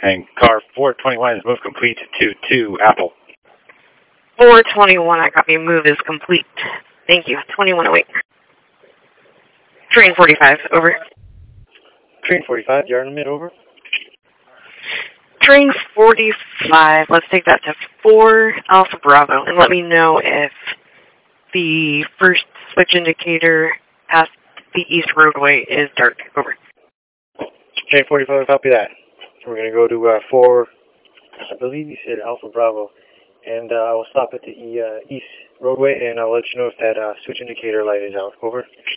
And car 421 is moved complete to 2 Apple. 421, I copy. Move is complete. Thank you. 2108. Train 45, over. Train 45, yard limit, over. Train 45, let's take that to 4 Alpha Bravo, and let me know if the first switch indicator past the east roadway is dark, over. Train 45, copy that. We're going to go to 4, I believe you said Alpha Bravo, and I will stop at the east roadway, and I'll let you know if that switch indicator light is out, over.